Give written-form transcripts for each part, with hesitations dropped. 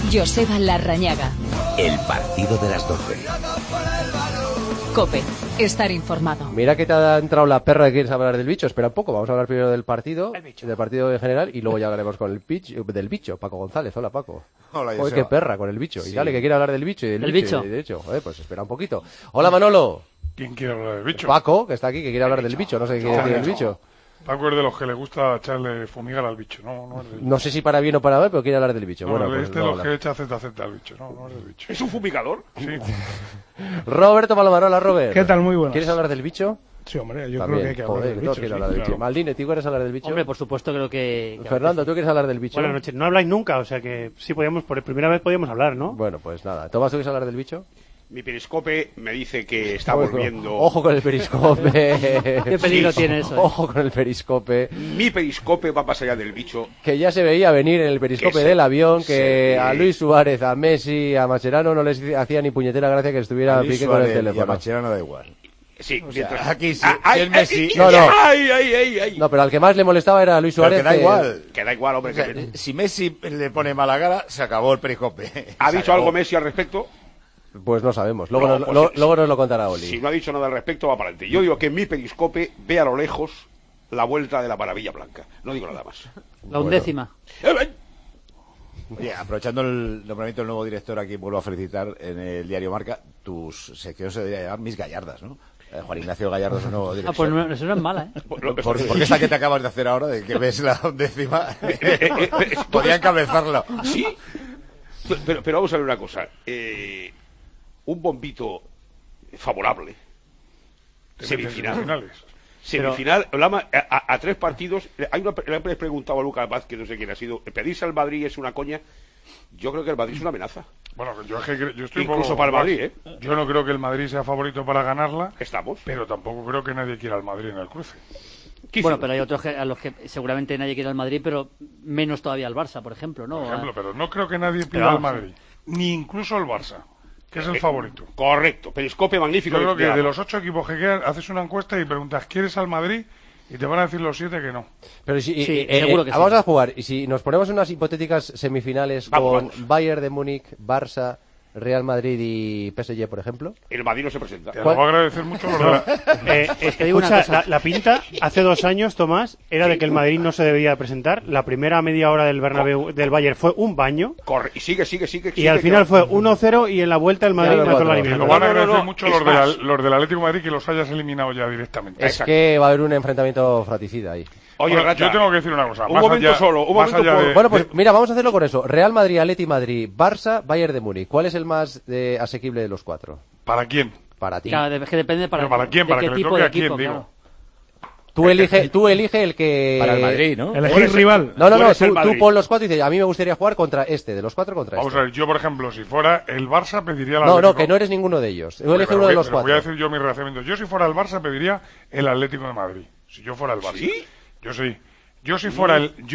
Joseba Larrañaga. El partido de las 12. COPE. Estar informado. Mira que te ha entrado la perra que quieres hablar del bicho. Espera un poco, vamos a hablar primero del partido en general y luego ya hablaremos con del bicho. Paco González, hola Paco. Hola, Joder, qué perra con el bicho. Sí. Y dale, que quiere hablar del bicho y del bicho. Y de hecho, pues espera un poquito. Hola Manolo. ¿Quién quiere hablar del bicho? Paco, que está aquí, que quiere hablar del bicho. No sé qué quiere decir del bicho. Paco es de los que le gusta echarle fumigar al bicho, no es del bicho. No sé si para bien o para mal, pero quiere hablar del bicho. No, bueno, pues este es los que echa ZZ al bicho, no es del bicho. ¿Es un fumigador? Sí. Roberto Palomarola, Robert. ¿Qué tal? Muy buenas. ¿Quieres hablar del bicho? Sí, hombre, yo También, creo que hay que hablar del bicho. Hablar del bicho. Claro. Maldini, ¿tú quieres hablar del bicho? Hombre, por supuesto creo que Fernando, ¿tú quieres hablar del bicho? Buenas noches. No habláis nunca, o sea que sí podíamos, por primera vez podíamos hablar, ¿no? Bueno, pues nada. Tomás, ¿tú quieres hablar del bicho? Mi periscope me dice que está Ojo, volviendo... Ojo con el periscope. ¿Qué peligro tiene eso? Ojo con el periscope. Mi periscope va más allá del bicho. Que ya se veía venir en el periscope del avión que a Luis Suárez, a Messi, a Mascherano no les hacía ni puñetera gracia que estuviera Piqué con el teléfono. Y a Mascherano da igual. Sí, O sea, mientras... aquí sí, si el Messi... No. ¡Ay! No, pero al que más le molestaba era a Luis Suárez. Pero que da igual. Que da igual, hombre. O sea, si Messi le pone mala cara, se acabó el periscope. ¿Ha dicho algo Messi al respecto? Pues no sabemos. Luego, No, luego nos lo contará Oli. Si no ha dicho nada al respecto, va para adelante. Yo digo que mi periscope ve a lo lejos la vuelta de la maravilla blanca. No digo nada más. La 11ª. Oye, aprovechando el nombramiento del nuevo director, aquí vuelvo a felicitar en el diario Marca. Tu sección se debería llamar Mis Gallardas, ¿no? Juan Ignacio Gallardo es el nuevo director. Pues no, eso no es mala, ¿eh? Porque esta que te acabas de hacer ahora, de que ves la 11ª, podía encabezarlo. Sí, pero vamos a ver una cosa. Un bombito favorable. Semifinal. A 3 partidos. Le he preguntado a Lucas Vaz, que no sé quién ha sido. ¿Pedirse al Madrid es una coña? Yo creo que el Madrid es una amenaza. Bueno, yo estoy incluso para el Madrid, ¿eh? Yo no creo que el Madrid sea favorito para ganarla. Estamos. Pero tampoco creo que nadie quiera al Madrid en el cruce. Bueno, pero hay otros a los que seguramente nadie quiere al Madrid, pero menos todavía al Barça, por ejemplo, ¿no? Por ejemplo, pero no creo que nadie pida al Madrid. Ni incluso al Barça, que es el favorito. Correcto. Periscope magnífico. Yo creo que de los 8 equipos que quedan, haces una encuesta y preguntas, ¿quieres al Madrid? Y te van a decir los 7 que no. Pero si, seguro que vamos sí. a jugar. Y si nos ponemos unas hipotéticas semifinales con Bayern de Múnich, Barça, Real Madrid y PSG, por ejemplo. El Madrid no se presenta. Te lo voy a agradecer mucho. Escucha, la pinta hace 2 años, Tomás, era de que el Madrid no se debía presentar. La primera media hora del Bernabéu del Bayern fue un baño. Corre, y sigue. Y al final fue 1-0 y en la vuelta el Madrid mató la Te eliminación. lo van a agradecer mucho los del Atlético de Madrid que los hayas eliminado ya directamente. Es que va a haber un enfrentamiento fratricida ahí. Oye, bueno, yo tengo que decir una cosa. Bueno, pues mira, vamos a hacerlo con eso. Real Madrid, Atleti Madrid, Barça, Bayern de Múnich. ¿Cuál es el más asequible de los 4? ¿Para quién? Para ti. Claro, es que depende ¿para quién? de Para qué que le tipo toque de a quién, equipo, digo. claro. Tú elige el que... Para el Madrid, ¿no? Elegir rival. No, tú pon los 4 y dices, a mí me gustaría jugar contra de los 4 contra Vamos a ver, yo por ejemplo, si fuera el Barça pediría el Atlético. Atlético. No, que no eres ninguno de ellos. Yo elige uno de los 4. Voy a decir yo mi razonamiento. Yo si fuera el Barça pediría el Atlético de Madrid. Si yo fuera el Barça. ¿Sí? Yo sí. Yo si fuera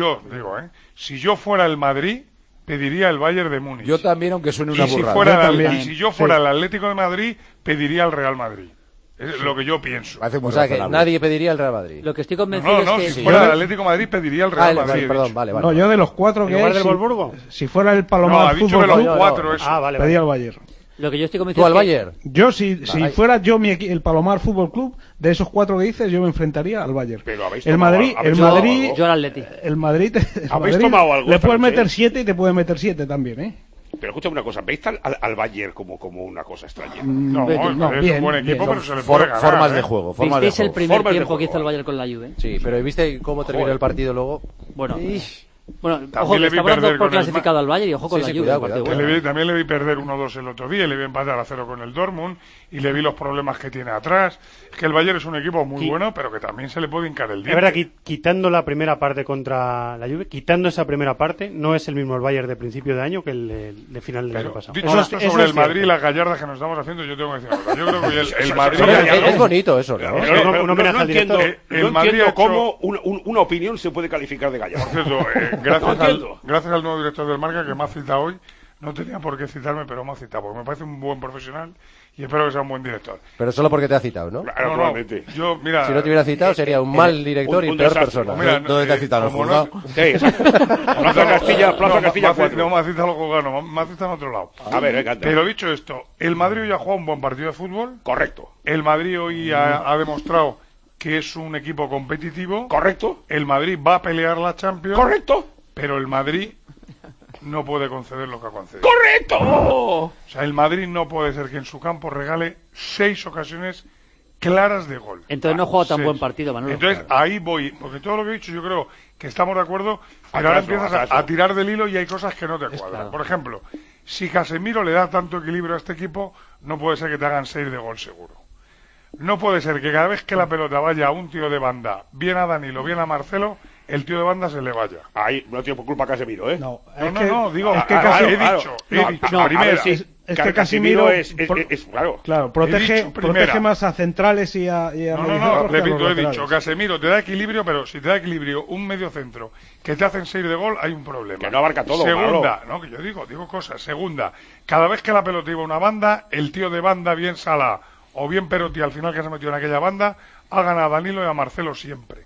si yo fuera el Madrid, pediría el Bayern de Múnich. Yo también, aunque suene una burrada. Si yo fuera el Atlético de Madrid, pediría el Real Madrid. Es lo que yo pienso. O sea, que nadie pediría el Real Madrid. Lo que estoy convencido es que... Si fuera el Atlético de Madrid, pediría el Real Madrid. Perdón, vale. No, yo de los 4 que hay, si fuera el Palomar Fútbol Club, los 4 eso. pedía al Bayern. Lo que yo estoy convencido ¿Tú al Bayern? Yo, si fuera yo el Palomar Fútbol Club, de esos 4 que dices, yo me enfrentaría al Bayern. Pero el Madrid, yo al Atleti. El Madrid, ¿Habéis tomado algo? le puedes meter 7 y te puede meter 7 también, ¿eh? Pero escúchame una cosa, ¿veis al Bayern como una cosa extraña? No, es un buen equipo, pero se le puede ganar. Formas de juego. ¿Visteis el primer tiempo que hizo el Bayern con la Juve? Sí, pero ¿viste cómo terminó el partido luego? Bueno, ojo, que estamos dando por clasificado al Bayern y ojo con la Juve. También le vi perder 1-2 el otro día, le vi empatar a 0 con el Dortmund y le vi los problemas que tiene atrás. Es que el Bayern es un equipo muy bueno, pero que también se le puede hincar el diente. Es verdad que quitando la primera parte contra la Juve, quitando esa primera parte, no es el mismo el Bayern de principio de año que el de final del año pasado. Dicho esto sobre el Madrid y las gallardas que nos estamos haciendo, yo tengo que decir una cosa. Yo creo que el Madrid... Es bonito eso, ¿no? Un homenaje al director. No entiendo cómo una opinión se puede calificar de gallardo. Por cierto, gracias al nuevo director del Marca que me ha citado hoy, no tenía por qué citarme, pero me ha citado, porque me parece un buen profesional y espero que sea un buen director. Pero solo porque te ha citado, ¿no? Claro, No, yo, mira, si no te hubiera citado sería un mal director y peor desastre. persona. Mira, ¿Dónde te ha citado? ¿En el juzgado? Sí. Plaza Castilla 4. No me ha citado los juzgados, me ha citado en otro lado. A ver, venga. Pero dicho esto, el Madrid hoy ha jugado un buen partido de fútbol. Correcto. El Madrid hoy ha demostrado que es un equipo competitivo. Correcto. El Madrid va a pelear la Champions. Correcto. Pero el Madrid no puede conceder lo que ha concedido. ¡Correcto! O sea, el Madrid no puede ser que en su campo regale 6 ocasiones claras de gol. Entonces no ha jugado tan 6. buen partido, Manolo. Entonces ahí voy, porque todo lo que he dicho yo creo que estamos de acuerdo, pero ahora empiezas a tirar del hilo y hay cosas que no te cuadran. Claro. Por ejemplo, si Casemiro le da tanto equilibrio a este equipo, no puede ser que te hagan 6 de gol seguro. No puede ser que cada vez que la pelota vaya a un tío de banda, bien a Danilo, bien a Marcelo, el tío de banda se le vaya. Ahí no tiene por culpa Casemiro, ¿eh? No, digo, es que he dicho, primera. Es que Casemiro es claro. Protege más a centrales y a No, repito, he laterales. dicho, Casemiro te da equilibrio, pero si te da equilibrio un medio centro que te hacen 6 de gol, hay un problema. Que no abarca todo, Segunda, Manolo. que yo digo cosas. Segunda, cada vez que la pelota iba a una banda, el tío de banda, bien Salah o bien Perotti, al final que se metió en aquella banda, ha ganado a Danilo y a Marcelo siempre.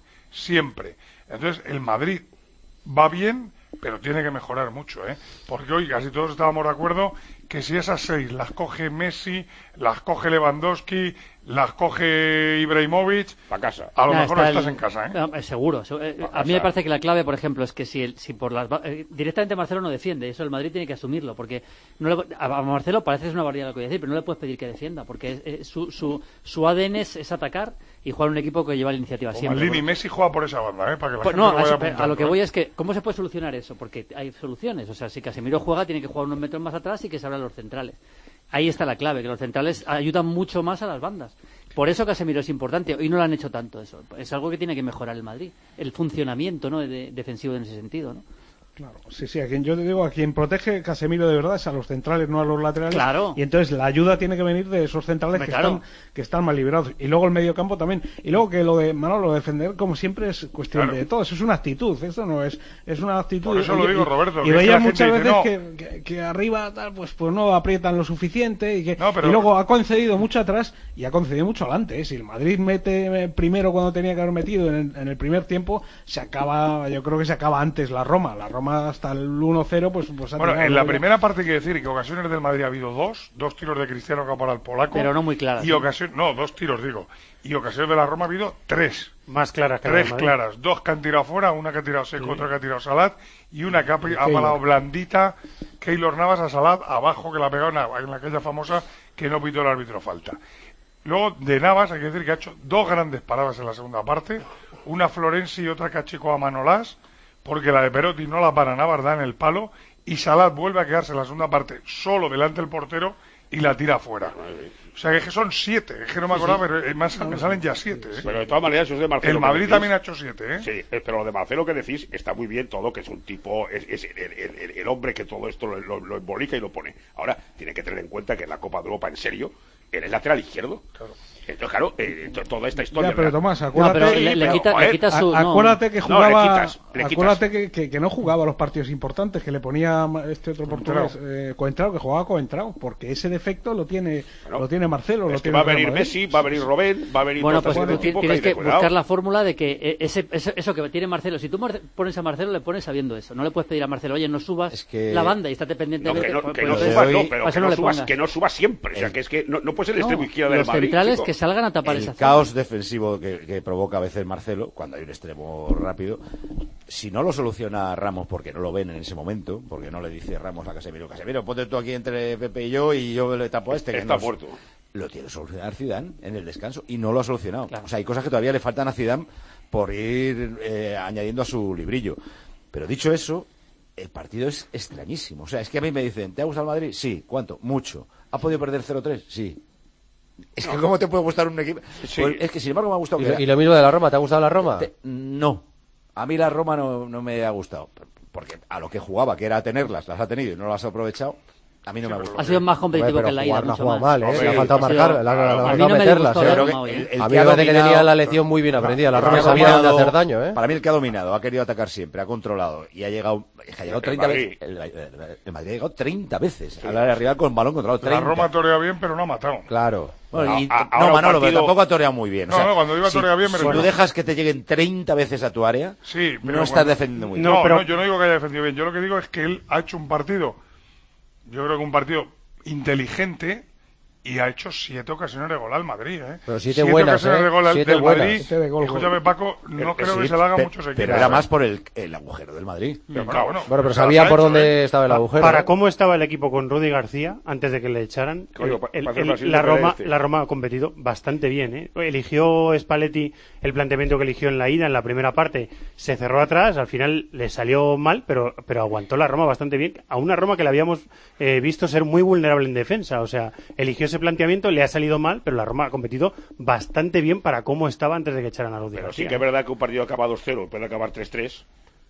Entonces, el Madrid va bien, pero tiene que mejorar mucho, ¿eh? Porque hoy casi todos estábamos de acuerdo que si esas 6 las coge Messi, las coge Lewandowski, las coge Ibrahimovic, pa' casa. A lo mejor estás en casa, ¿eh? Seguro. A mí me parece que la clave, por ejemplo, es que si por las directamente Marcelo no defiende, eso el Madrid tiene que asumirlo, porque a Marcelo parece que es una barbaridad lo que voy a decir, pero no le puedes pedir que defienda, porque su ADN es atacar y jugar un equipo que lleva la iniciativa siempre. Maldini, Messi juega por esa banda, ¿eh? Para que la gente No, lo vaya apuntando. a lo que voy es que ¿cómo se puede solucionar eso? Porque hay soluciones. O sea, si Casemiro juega, tiene que jugar unos metros más atrás y que se abran los centrales. Ahí está la clave, que los centrales ayudan mucho más a las bandas. Por eso Casemiro es importante. Hoy no lo han hecho tanto eso. Es algo que tiene que mejorar el Madrid. El funcionamiento, ¿no?, defensivo en ese sentido, ¿no? Claro, sí, yo te digo, a quien protege Casemiro de verdad es a los centrales, no a los laterales. Claro. Y entonces la ayuda tiene que venir de esos centrales que están mal liberados. Y luego el mediocampo también. Y luego que lo de Manolo, defender, como siempre, es cuestión de todo. Eso es una actitud, esto no es una actitud. Por eso lo digo, Roberto. Y veía muchas veces que arriba pues no aprietan lo suficiente y luego ha concedido mucho atrás y ha concedido mucho adelante. Si el Madrid mete primero cuando tenía que haber metido en el primer tiempo, yo creo que se acaba antes la Roma hasta el 1-0 pues bueno, en la primera parte hay que decir que ocasiones del Madrid ha habido dos tiros de Cristiano que ha parado el polaco, pero no muy claras, dos tiros y ocasiones de la Roma ha habido 3 más claras que 3 claras, 2 que han tirado fuera, una que ha tirado Seco, otra que ha tirado Salat y una que ha parado blandita Keylor Navas a Salat abajo, que la ha pegado en aquella famosa que no pitó el árbitro falta. Luego de Navas hay que decir que ha hecho 2 grandes paradas en la segunda parte, una Florenzi y otra que achicó a Manolás, porque la de Perotti no la para Navas, da en el palo, y Salat vuelve a quedarse en la segunda parte solo delante del portero y la tira afuera. O sea que son 7, es que no me acordaba, pero me salen ya 7. Pero de todas maneras, eso es de Marcelo. El Madrid también ha hecho 7, ¿eh? Sí, pero lo de Marcelo que decís está muy bien todo, que es un tipo, es el hombre que todo esto lo embolica y lo pone. Ahora, tiene que tener en cuenta que en la Copa de Europa, en serio, él es lateral izquierdo. Claro. Entonces, claro, toda esta historia. Ya, pero Tomás, acuérdate, acuérdate que jugaba. Acuérdate que no jugaba los partidos importantes, que le ponía este otro portugués, Coentrao, que jugaba Coentrao, porque ese defecto lo tiene Marcelo. Es que va a venir Messi, va a venir Robben, va a venir. Bueno, pues tú tienes que buscar la fórmula de que eso que tiene Marcelo, si tú pones a Marcelo, le pones sabiendo eso. No le puedes pedir a Marcelo, oye, no subas la banda y estate pendiente que no subas siempre. O sea, que es que no puede ser el extremo izquierdo del Madrid. Los centrales que salgan a tapar esa zona. El caos defensivo que provoca a veces Marcelo, cuando hay un extremo rápido, si no lo soluciona Ramos porque no lo ven en ese momento, porque no le dice Ramos a Casemiro, ponte tú aquí entre Pepe y yo le tapo a este. Está muerto. Lo tiene que solucionar Zidane en el descanso y no lo ha solucionado. Claro. O sea, hay cosas que todavía le faltan a Zidane por ir añadiendo a su librillo. Pero dicho eso, el partido es extrañísimo. O sea, es que a mí me dicen, ¿te ha gustado el Madrid? Sí. ¿Cuánto? Mucho. ¿Ha podido perder 0-3? Sí. Es que ¿cómo te puede gustar un equipo? Sí. Pues es que sin embargo me ha gustado. ¿Y lo mismo de la Roma? ¿Te ha gustado la Roma? No. A mí la Roma no me ha gustado. Porque a lo que jugaba, que era tenerlas, las ha tenido y no las ha aprovechado. A mí no me ha gustado. Ha sido más competitivo que en la ida. No ha mucho jugado más. mal, le ha faltado marcar, le ha faltado me meterlas. disgustó la A Roma hoy, mí me parece que tenía la lección muy bien aprendida. La Roma sabía dónde hacer daño, ¿eh? Para mí el que ha dominado, ha querido atacar siempre, ha controlado y ha llegado 30 veces. El Madrid ha llegado 30 veces al área rival con balón controlado. 30. La Roma torea bien, pero no ha matado. Claro. Bueno, no, Manolo, pero tampoco ha toreado muy bien. No, cuando digo torea bien me refiero. Si tú dejas que te lleguen 30 veces a tu área, no estás defendiendo muy bien. No, yo no digo que haya defendido bien. Yo lo que digo es que él ha hecho un partido, yo creo que un partido inteligente, y ha hecho 7 ocasiones de gol al Madrid, ¿eh? Pero 7 buenas, ocasiones de gol del Madrid. Gol. Escúchame, Paco, no creo que se le haga muchos equipos. Pero era más por el agujero del Madrid. Bueno, pero sabía por dónde estaba el agujero. Para cómo estaba el equipo con Rudy García, antes de que le echaran, la Roma ha competido bastante bien, ¿eh? Eligió Spalletti el planteamiento que eligió en la ida, en la primera parte, se cerró atrás, al final le salió mal, pero aguantó la Roma bastante bien, a una Roma que la habíamos visto ser muy vulnerable en defensa, o sea, eligió ese planteamiento, le ha salido mal, pero la Roma ha competido bastante bien para cómo estaba antes de que echaran a Rudy Pero García. sí que es verdad que un partido acaba 2-0, puede acabar 3-3.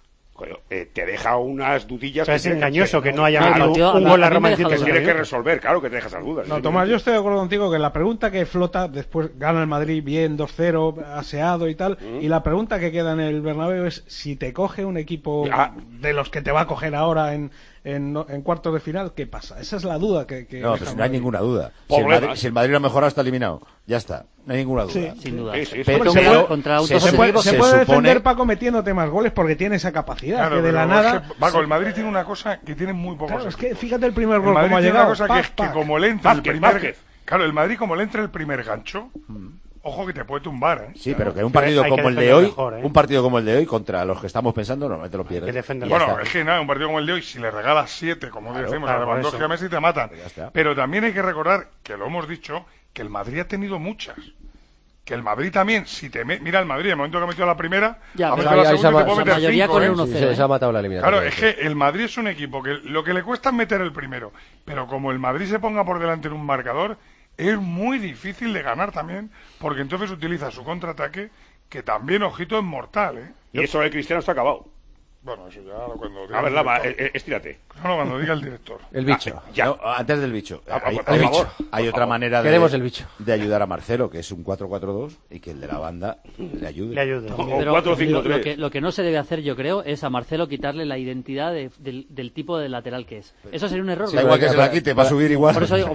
Te deja unas dudillas. Pero es engañoso que no haya metido un gol la Roma en 100 Tienes que resolver, claro que te dejas las dudas. No, Tomás, yo estoy de acuerdo contigo que la pregunta que flota, después gana el Madrid bien, 2-0, aseado y tal, y la pregunta que queda en el Bernabéu es si te coge un equipo de los que te va a coger ahora en cuartos de final, ¿qué pasa? Esa es la duda que no, pues no hay ninguna duda. Si el Madrid lo ha mejorado, está eliminado. Ya está, no hay ninguna duda. Sí, sin duda. Pero se puede defender Paco metiéndote más goles porque tiene esa capacidad. Claro, que de la nada. Paco, el Madrid tiene una cosa que tiene muy pocos. Claro, es que fíjate el primer gol, como ha llegado. Una cosa que como le entra el primer. Claro, el Madrid, como le entra el primer gancho. Ojo que te puede tumbar, ¿eh? Sí, pero que un partido como el de hoy, un partido como el de hoy contra los que estamos pensando, no te lo pierdes. Bueno, es que nada, un partido como el de hoy, si le regalas 7, como decimos, a Lewandowski y a Messi, te matan. Pero también hay que recordar, que lo hemos dicho, que el Madrid ha tenido muchas. Que el Madrid también, si te mira el Madrid, en el momento que ha metido la primera, ha metido la segunda y te puede meter 5, se ha matado la eliminatoria. Claro, es que el Madrid es un equipo que lo que le cuesta es meter el primero, pero como el Madrid se ponga por delante en un marcador, es muy difícil de ganar también, porque entonces utiliza su contraataque, que también, ojito, es mortal, ¿eh? Y eso de Cristiano está acabado. Bueno, eso ya cuando diga a ver, estírate. No, cuando diga el director. El bicho. Antes del bicho. Hay otra Venga, manera queremos el bicho. de ayudar a Marcelo, que es un 4-4-2, y que el de la banda le ayude. Pero 4-5-3. Lo que no se debe hacer, yo creo, es a Marcelo quitarle la identidad del tipo de lateral que es. Eso sería un error. Da igual que se la quite, va a subir igual. Por eso digo,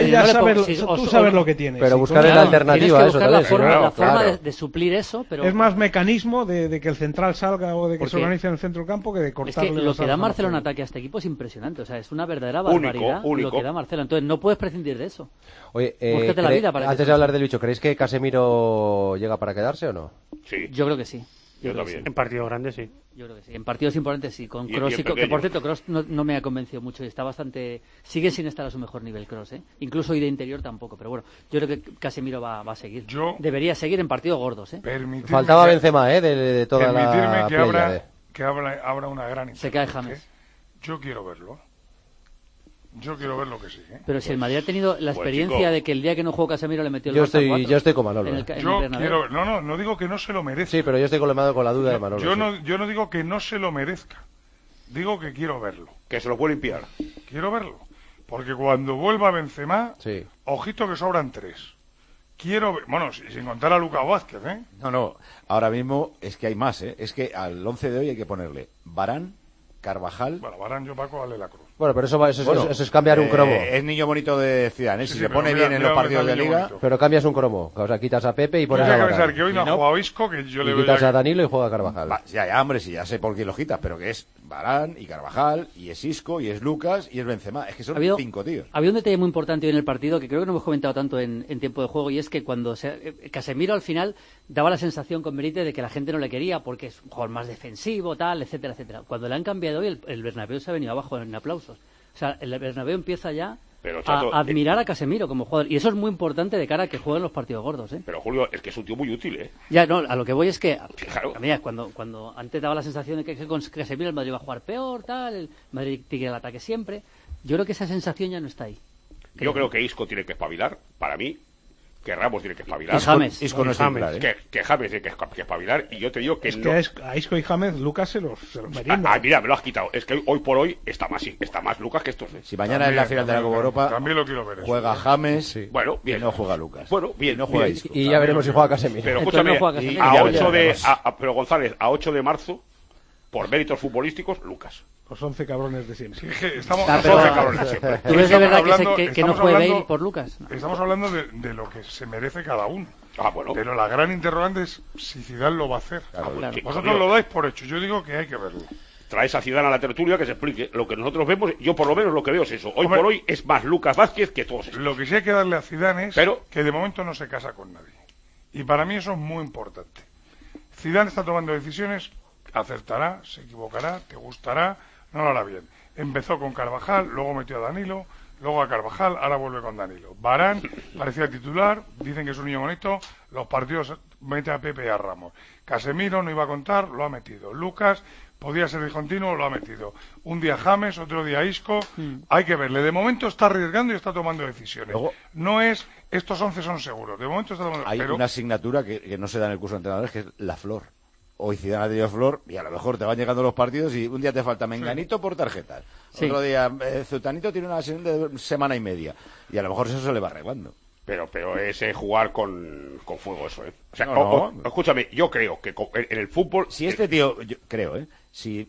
tú sabes lo que tienes. Pero buscar la alternativa a eso también. La forma de suplir eso, pero... Es más mecanismo de que el central salga o de que se organice en el centro del campo que de cortar. Es que lo que da Marcelo en ataque a este equipo es impresionante, o sea, es una verdadera barbaridad lo que da Marcelo, entonces no puedes prescindir de eso. Oye, la vida para antes de hablar del bicho, ¿creéis que Casemiro llega para quedarse o no? Sí. Yo creo que sí. Yo también. En partidos grandes, sí. Yo creo que sí. En partidos importantes, sí. Con Kroos, que por cierto, Kroos no me ha convencido mucho y está bastante... Sigue sin estar a su mejor nivel, Kroos, ¿eh? Incluso hoy de interior tampoco, pero bueno, yo creo que Casemiro va a seguir. Debería seguir en partidos gordos, ¿eh? Faltaba Benzema, ¿eh? De toda la que abra una gran Se cae James. Yo quiero verlo. Yo quiero ver lo que sí, ¿eh? Pero si el Madrid ha tenido la experiencia de que el día que no jugó Casemiro le metió el Yo estoy con Manolo. No digo que no se lo merezca. Sí, pero yo estoy con la duda de Manolo. Yo no digo que no se lo merezca. Digo que quiero verlo. Que se lo puede limpiar. Quiero verlo. Porque cuando vuelva Benzema, ojito que sobran 3. Quiero ver, bueno, sin contar a Lucas Vázquez, ¿eh? No, ahora mismo es que hay más, ¿eh? Es que al 11 de hoy hay que ponerle Varane, Carvajal... Bueno, Varane yo Paco, dale la cruz. Bueno, pero eso es cambiar un cromo. Es niño bonito de Zidane, ¿eh? Si se pone bien en los partidos de Liga... Pero cambias un cromo. O sea, quitas a Pepe y pones a Varane. Pensar que hoy no ha jugado Isco, que yo le veo... quitas a Danilo y juega a Carvajal. Ya, hombre, sí, ya sé por qué lo quitas, pero que es Varane y Carvajal, y es Isco, y es Lucas, y es Benzema. Es que son 5 tíos. Había un detalle muy importante hoy en el partido que creo que no hemos comentado tanto en tiempo de juego, y es que cuando Casemiro al final daba la sensación con Benítez de que la gente no le quería porque es un jugador más defensivo, tal, etcétera, etcétera. Cuando le han cambiado hoy, el Bernabéu se ha venido abajo en aplausos. O sea, el Bernabéu empieza ya a admirar a Casemiro como jugador. Y eso es muy importante de cara a que jueguen los partidos gordos, ¿eh? Pero, Julio, es que es un tío muy útil, ¿eh? Ya, no, a lo que voy es que... Claro. Mira, cuando antes daba la sensación de que con Casemiro el Madrid iba a jugar peor, tal, el Madrid tiene el ataque siempre. Yo creo que esa sensación ya no está ahí. Yo creo que Isco tiene que espabilar, para mí. que Ramos tiene que espabilar. Y James. Isco no es titular, ¿eh? Que James tiene que espabilar. Y yo te digo que es que a Isco y James Lucas se los merienda. Mira, me lo has quitado. Es que hoy por hoy está más Lucas que estos. Si mañana es la final de la Copa Europa, también lo quiero ver eso. Juega James, bueno, bien. Y no juega Lucas. Bueno, bien. No juega Isco. Y ya veremos si juega Casemiro. Pero escúchame, no pero González, a 8 de marzo, por méritos futbolísticos, Lucas. Los 11 cabrones de siempre. Sí, que estamos, los 11 cabrones de siempre. ¿Tú ves de verdad que no juegue Bale por Lucas? Estamos hablando de lo que se merece cada uno. Bueno. Pero la gran interrogante es si Zidane lo va a hacer. Claro. Vosotros lo dais por hecho. Yo digo que hay que verlo. Traes a Zidane a la tertulia que se explique. Lo que nosotros vemos, yo por lo menos lo que veo es eso. Hoy por hoy es más Lucas Vázquez que todos estos. Lo que sí hay que darle a Zidane es que de momento no se casa con nadie. Y para mí eso es muy importante. Zidane está tomando decisiones, acertará, se equivocará, te gustará, no lo hará bien. Empezó con Carvajal, luego metió a Danilo, luego a Carvajal, ahora vuelve con Danilo. Varane parecía titular, dicen que es un niño bonito, los partidos mete a Pepe y a Ramos. Casemiro no iba a contar, lo ha metido. Lucas podía ser discontinuo, lo ha metido. Un día James, otro día Isco. Hay que verle. De momento está arriesgando y está tomando decisiones. Luego, no es, estos 11 son seguros. De momento está tomando decisiones. Hay una asignatura que no se da en el curso de entrenadores, que es la flor. Hoy Zidane ha tenido flor y a lo mejor te van llegando los partidos y un día te falta Menganito por tarjetas. Otro día Zutanito tiene una sesión de semana y media. Y a lo mejor eso se le va arreglando. Pero es jugar con fuego eso, ¿eh? O sea, escúchame, yo creo que en el fútbol... Si este tío, yo creo, si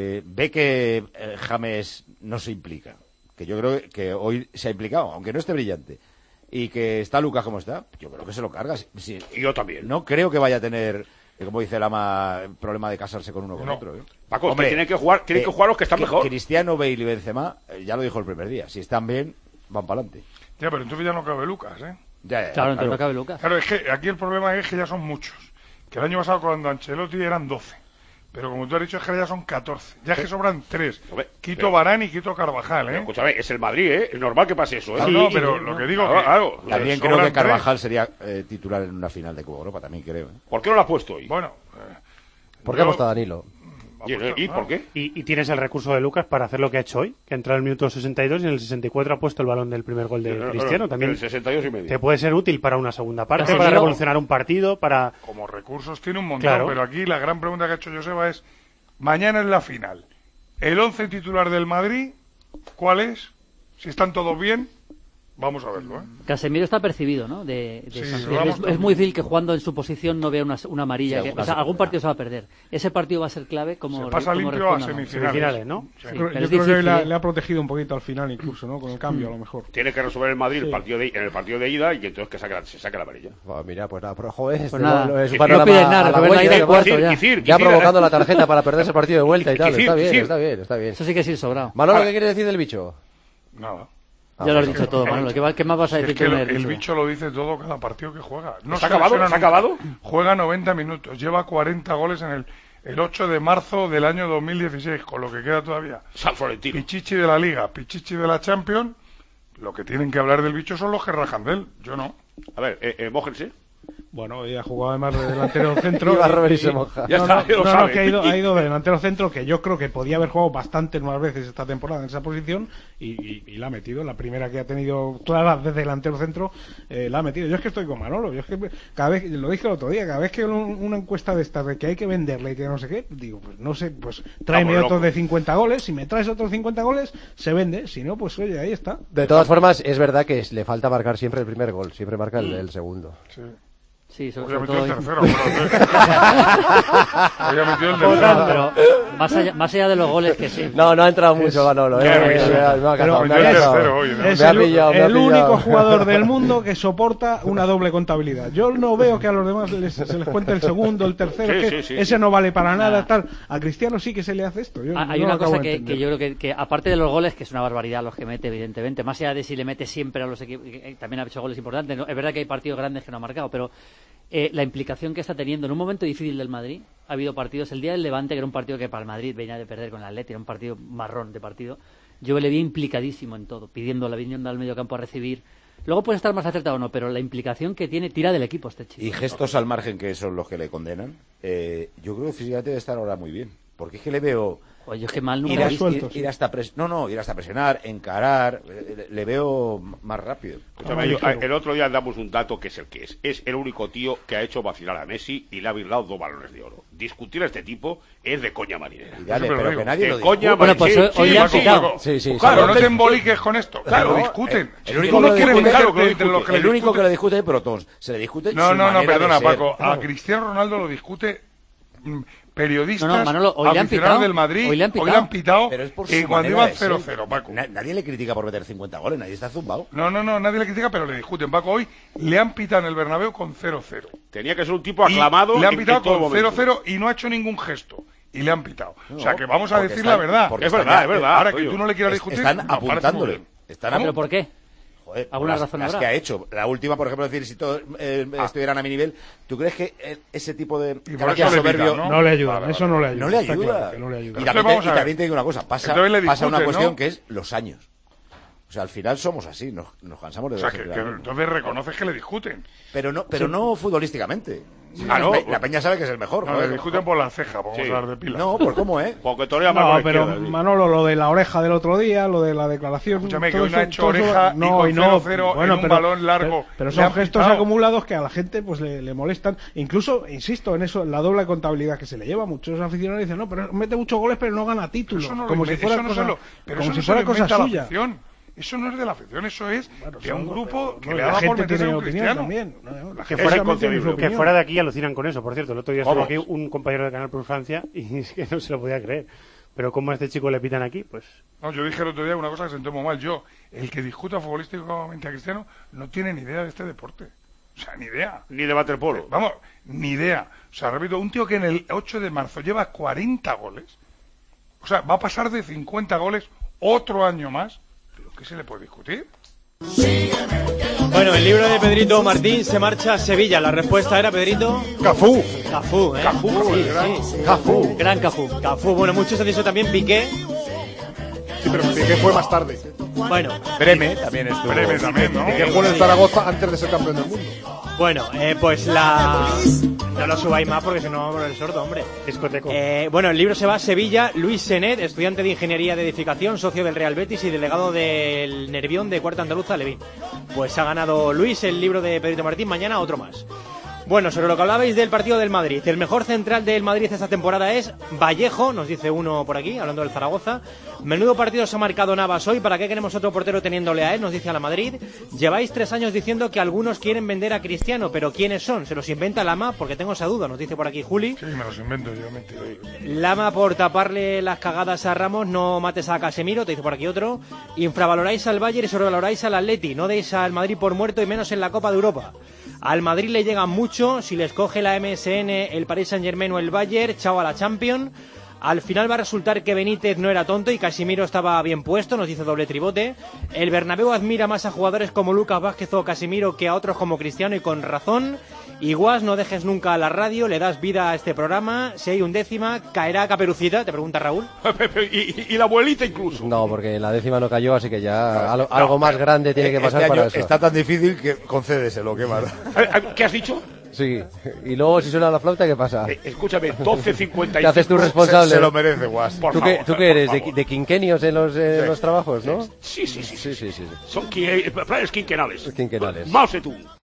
ve que James no se implica, que yo creo que hoy se ha implicado, aunque no esté brillante, y que está Lucas como está, yo creo que se lo carga. Y yo también. No creo que vaya a tener... como dice Lama, el problema de casarse con uno o con otro. Paco, hombre, tienen que jugar los que están mejor. Cristiano, Bale y Benzema, ya lo dijo el primer día, si están bien, van para adelante. Ya, pero entonces ya no cabe Lucas, ¿eh? Claro, entonces no cabe Lucas. Claro, es que aquí el problema es que ya son muchos. Que el año pasado cuando Ancelotti eran 12. Pero como tú has dicho, es que ya son 14. Ya es que sobran 3. Quito Varane y quito Carvajal, ¿eh? Pero, escúchame, es el Madrid, ¿eh? Es normal que pase eso, ¿eh? No, pero lo que digo que... También creo que Carvajal sería titular en una final de Copa Europa, también creo. ¿Por qué no lo has puesto hoy? Bueno... ¿Por qué ha puesto a Danilo? ¿Y por qué? Y tienes el recurso de Lucas para hacer lo que ha hecho hoy, que ha entrado en el minuto 62 y en el 64 ha puesto el balón del primer gol de Cristiano. También en el 62 y medio. Te puede ser útil para una segunda parte, para revolucionar un partido, para... Como recursos tiene un montón, pero aquí la gran pregunta que ha hecho Joseba es, mañana es la final. ¿El 11 titular del Madrid cuál es? Si están todos bien... Vamos a verlo, ¿eh? Casemiro está percibido, ¿no? Es muy difícil que jugando en su posición no vea una amarilla. Algún partido se va a perder. Ese partido va a ser clave como... Se pasa limpio a semifinales, ¿no? Sí, yo creo que le ha protegido un poquito al final incluso, ¿no? Con el cambio a lo mejor. Tiene que resolver el Madrid en el partido de ida y entonces que se saque la amarilla. Mira, pues nada, pero joder, pues nada. No es un panorama ya provocando la tarjeta para perderse el partido de vuelta y tal. Está bien. Eso sí que es sobrado. Manolo, ¿qué quiere decir del bicho? Nada. Ya lo has dicho todo, Manolo. ¿Qué más vas a decir? Es que el bicho lo dice todo cada partido que juega. ¿Se ha acabado? Juega 90 minutos. Lleva 40 goles en el 8 de marzo del año 2016, con lo que queda todavía. San Florentino. Pichichi de la Liga, Pichichi de la Champions. Lo que tienen que hablar del bicho son los que rajan de él. Yo no. A ver, mójense. Bueno, ella ha jugado además de delantero centro. Iba a Robert y se moja. Que ha ido de delantero centro, que yo creo que podía haber jugado bastantes más veces esta temporada en esa posición y la ha metido. La primera que ha tenido clara de delantero centro, la ha metido. Yo es que estoy con Manolo. Yo es que cada vez, lo dije el otro día, cada vez que una encuesta de estas de que hay que venderle y que no sé qué, digo, pues no sé, pues tráeme otro de 50 goles. Si me traes otros 50 goles, se vende. Si no, pues oye, ahí está. De todas formas, es verdad que le falta marcar siempre el primer gol. Siempre marca el segundo. Sí. Sí, sobre todo el tercero. Pero más allá de los goles que sí. No ha entrado mucho Manolo. Es el único jugador del mundo que soporta una doble contabilidad. Yo no veo que a los demás se les cuente el segundo, el tercero, ese no vale para nada, tal. A Cristiano sí que se le hace esto. Hay una cosa que yo creo que aparte de los goles, que es una barbaridad los que mete, evidentemente, más allá de si le mete siempre a los equipos, también ha hecho goles importantes. Es verdad que hay partidos grandes que no ha marcado, pero la implicación que está teniendo en un momento difícil del Madrid. Ha habido partidos, el día del Levante, que era un partido que para el Madrid venía de perder con el Atleti, era un partido marrón de partido. Yo le vi implicadísimo en todo, pidiendo la viniendo al medio campo a recibir. Luego puede estar más acertado o no, pero la implicación que tiene tira del equipo este chico. Y gestos al margen, que son los que le condenan. Yo creo que físicamente debe estar ahora muy bien. Porque es que le veo... Oye, es que mal ir hasta presionar, encarar, le veo más rápido. El otro día damos un dato que es el que es. Es el único tío que ha hecho vacilar a Messi y le ha brindado 2 balones de oro. Discutir a este tipo es de coña marinera. Pero que nadie lo coña bueno, pues hoy le han pitado. Claro, no te emboliques con esto. Claro, lo discuten. El único que lo discute es Protons. Se le discute. No, perdona, Paco. A Cristiano Ronaldo lo discute periodistas, Manolo, aficionados del Madrid, hoy le han pitado cuando iban 0-0, Paco. Nadie le critica por meter 50 goles, nadie está zumbado. No, nadie le critica, pero le discuten. Paco, hoy le han pitado en el Bernabéu con 0-0. Tenía que ser un tipo aclamado. Le han pitado con 0-0 y no ha hecho ningún gesto. Y le han pitado. O sea, que vamos a decir la verdad. Es verdad. Ahora que tú no le quieras discutir, están apuntándole. ¿Pero por qué? Joder, ¿Alguna razón las habrá? que ha hecho. La última, por ejemplo, decir, si todos estuvieran a mi nivel, ¿tú crees que ese tipo de soberbio no le ayuda? Eso no le ayuda. No le ayuda. Claro no le ayuda. Y también te digo una cosa, pasa una cuestión que es los años. O sea, al final somos así, nos cansamos de... O sea, que entonces reconoces que le discuten. Pero no futbolísticamente. La Peña sabe que es el mejor. No, le discuten por la ceja, vamos a hablar de pila. No, ¿por cómo, Porque torea más con pero izquierda, Manolo, lo de la oreja del otro día, lo de la declaración... Escúchame, que hoy no ha hecho oreja y con 0-0 en un balón largo. Pero son gestos acumulados que a la gente pues le molestan. Incluso, insisto, en eso, la doble contabilidad que se le lleva. Muchos aficionados dicen, no, pero mete muchos goles, pero no gana títulos. Como si fuera cosa suya. Eso no es de la afición, eso es de un grupo que le ha dado por meterse en un Cristiano. También. Que fuera de aquí alucinan con eso. Por cierto, el otro día estuvo aquí un compañero de Canal Plus Francia y es que no se lo podía creer. Pero ¿cómo a este chico le pitan aquí? Pues... No, yo dije el otro día una cosa que sentó muy mal. El que discuta futbolísticamente a Cristiano no tiene ni idea de este deporte. O sea, ni idea. Ni de waterpolo. Vamos, ni idea. O sea, repito, un tío que en el 8 de marzo lleva 40 goles. O sea, va a pasar de 50 goles otro año más. ¿Qué se le puede discutir? Bueno, el libro de Pedrito Martín se marcha a Sevilla. La respuesta era, Pedrito... Cafú. Cafú, ¿eh? Cafú. Gran Cafú. Cafú. Bueno, muchos han dicho también Piqué. Sí, pero Piqué fue más tarde. Bueno. Breme también estuvo. Breme también, ¿no? Piqué jugó en el Zaragoza antes de ser campeón del mundo. Bueno, pues la... No lo subáis más porque si no vamos a poner sordo, hombre. Discoteco. Bueno, el libro se va a Sevilla. Luis Senet, estudiante de Ingeniería de Edificación, socio del Real Betis y delegado del Nervión de Cuarta Andaluza, Levín. Pues ha ganado Luis el libro de Pedrito Martín, mañana otro más. Bueno, sobre lo que hablabais del partido del Madrid. El mejor central del Madrid esta temporada es Vallejo, nos dice uno por aquí, hablando del Zaragoza. Menudo partido se ha marcado Navas hoy, ¿para qué queremos otro portero teniéndole a él? Nos dice a la Madrid. Lleváis 3 años diciendo que algunos quieren vender a Cristiano, pero ¿quiénes son? ¿Se los inventa Lama? Porque tengo esa duda, nos dice por aquí Juli. Sí, me los invento yo, mentira. Lama por taparle las cagadas a Ramos, no mates a Casemiro, te dice por aquí otro. Infravaloráis al Bayern y sobrevaloráis al Atleti, no deis al Madrid por muerto y menos en la Copa de Europa. Al Madrid le llega mucho, si les coge la MSN, el Paris Saint-Germain o el Bayern, chao a la Champions. Al final va a resultar que Benítez no era tonto y Casemiro estaba bien puesto, nos dice doble tribote. El Bernabéu admira más a jugadores como Lucas Vázquez o Casemiro que a otros como Cristiano y con razón. Y Guas, no dejes nunca a la radio, le das vida a este programa. Si hay 1/10, ¿caerá Caperucita? Te pregunta Raúl. y la abuelita incluso. No, porque la 10ª no cayó, así que ya algo más grande tiene que pasar para eso. Está tan difícil que concédeselo, qué mal. ¿Qué has dicho? Sí, y luego si suena la flauta, ¿qué pasa? Escúchame, 12:55. ¿Qué haces tú responsable? Se lo merece, Guas. ¿Tú qué eres? ¿De quinquenios en los trabajos, no? Sí. Son planes quinquenales. Quinquenales. Mao Zedong.